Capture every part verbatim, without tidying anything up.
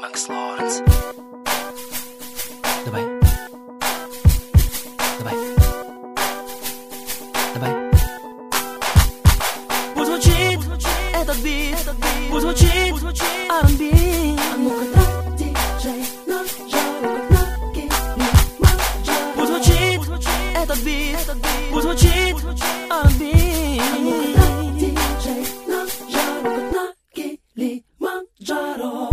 Макс Лоренс. Давай. Давай. Давай. Пусть звучит этот бит, пусть звучит ар энд би. А ну-ка так, диджей, нажал, как на геле. Пусть звучит этот бит, пусть звучит ар энд би. А ну-ка так, диджей, нажал, как на геле. Манджаро.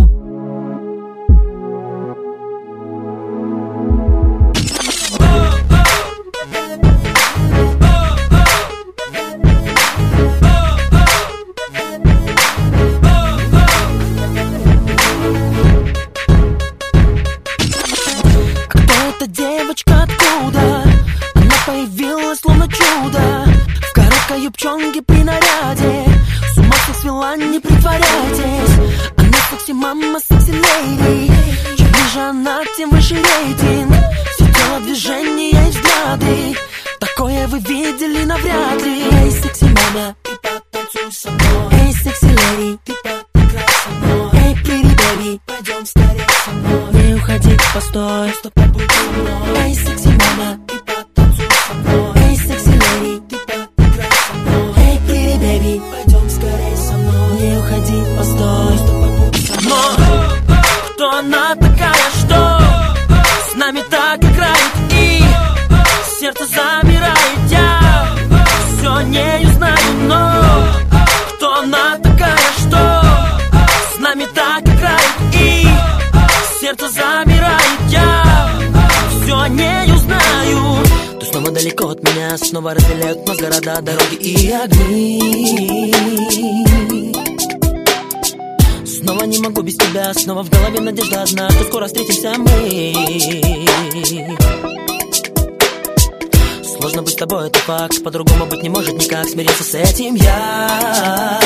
Девочка откуда? Она появилась словно чудо в короткой юбчонке при наряде. С ума всех свела, не притворяйтесь. Она секси мама, секси леди. Чем ближе она, тем выше рейтинг. Все тело, движения и взгляды. Такое вы видели навряд ли. Эй, секси мама, ты потанцуй со мной. Эй, секси леди, ты поиграй со мной. Эй, pretty baby, пойдем скорее со мной. Не уходи, постой, стоп, побудь со мной. Эй, секси мама, ты потанцуй со мной. Эй, секси леди, ты поиграй со мной. Эй, pretty baby, пойдем скорее со мной. Не уходи, постой, стоп, побудь со мной. Но кто она такая, что с нами так играет и сердце замирает? Я все о ней узнаю, но кто она такая, что с нами так играет и сердце замирает? Я все о ней узнаю. Ты снова далеко от меня, снова разделяют нас города, дороги и огни. Снова не могу без тебя, снова в голове надежда одна, что скоро встретимся мы. Сложно быть с тобой, это факт, по-другому быть не может никак, смириться с этим я.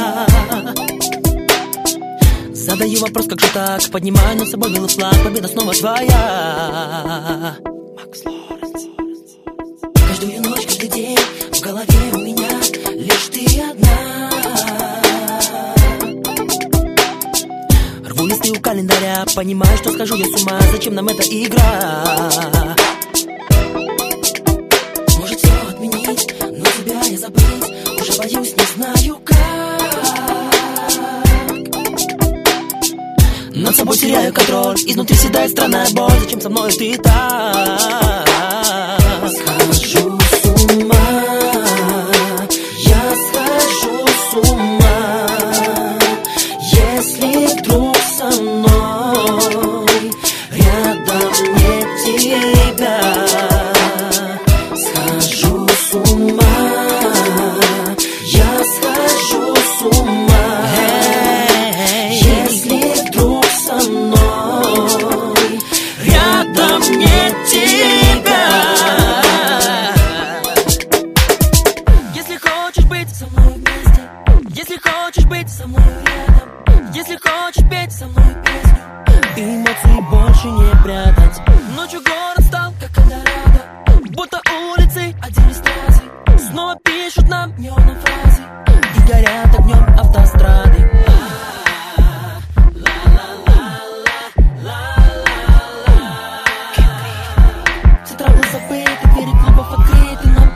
Задаю вопрос, как же так, поднимаю над собой белый флаг, победа снова твоя. Макс Лоренс. Каждую ночь, каждый день в голове у меня лишь ты одна. Рву листы у календаря, понимаю, что схожу я с ума, зачем нам эта игра? Может все отменить, но тебя я забыть уже боюсь, не знаю как. Над собой теряю контроль, изнутри седает странная боль. Зачем со мной ты так? Схожу с ума, я схожу с ума, если вдруг со мной рядом нет тебя. Схожу с ума, я схожу с ума, если вдруг со мной рядом нет тебя. Если хочешь быть со мной вместе, если хочешь быть со мной рядом, если хочешь петь со мной песню, эмоций больше не прятать. Ночью город стал как Эльдорадо, будто улицы администрации снова пишут нам неоновые фразы и горят огнем автострады. Все травы забыты, двери клубов открыты нам.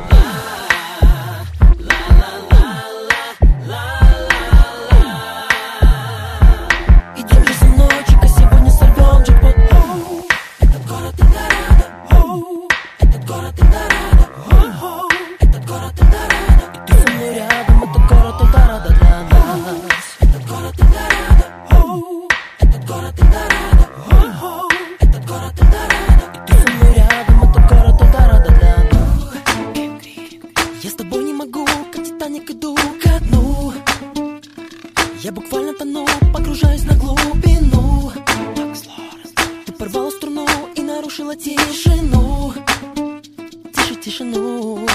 Идем же со мной, чика, сегодня сорвем джекпот. Этот город Эльдорадо, этот город Эльдорадо, этот город Эльдорадо. И ты со мной рядом, этот город Эльдорадо для нас. Этот город Эльдорадо, этот город Эльдорадо, этот город Эльдорадо. И ты со мной рядом, этот город Эльдорадо для нас. Я с тобой не могу, как Титаник иду ко дну. Я буквально тону, погружаюсь на глубину. Ты порвала струну и нарушила тишину. Тише тишину.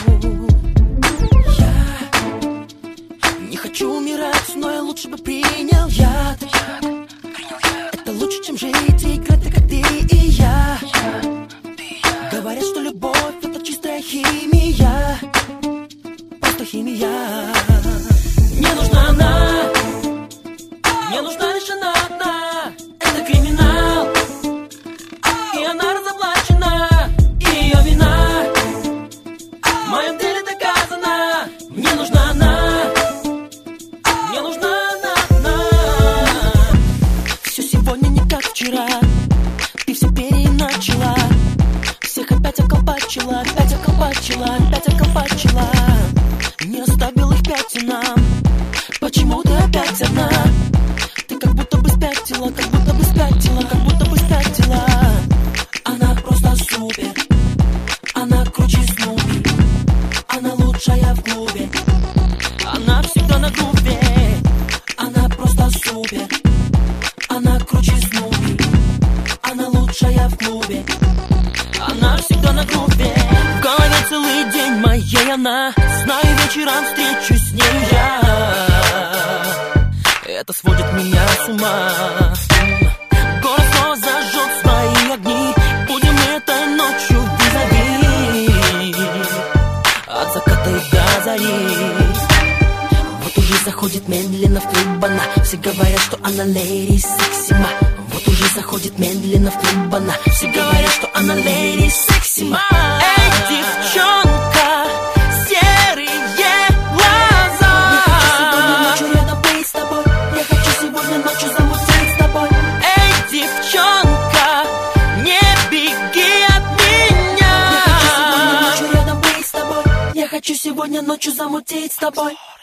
Я не хочу умирать, но я лучше бы принял яд. Это лучше, чем жить и играть так, как ты и я. Говорят, что любовь — это чистая химия. Просто химия. Мне нужна она, мне нужна лишь она одна. Это криминал. опять околпачила, не оставил их пятинам. Почему ты опять одна? Ты как будто бы спятила, как будто бы спятила, как будто бы спятила. Она просто супер, она круче Снупи, она лучшая в клубе, она всегда на груве. Она просто супер, она круче Снупи, она лучшая в клубе, она всегда на груве. В голове целый день моей она, знаю, вечером встречусь с нею я. Это сводит меня с ума. Город снова зажжет свои огни, будем этой ночью визави, от заката и до зари. Вот уже заходит медленно в клуб она, все говорят, что она леди сексима. Вот уже заходит медленно в клуб она, все говорят, что она леди сексима. Эй, девчонка, серые глаза. Я хочу сегодня ночью рядом быть с тобой, я хочу сегодня ночью замутить с тобой. Эй, девчонка, не беги от меня. Я хочу сегодня ночью рядом быть с тобой, я хочу сегодня ночью замутить с тобой.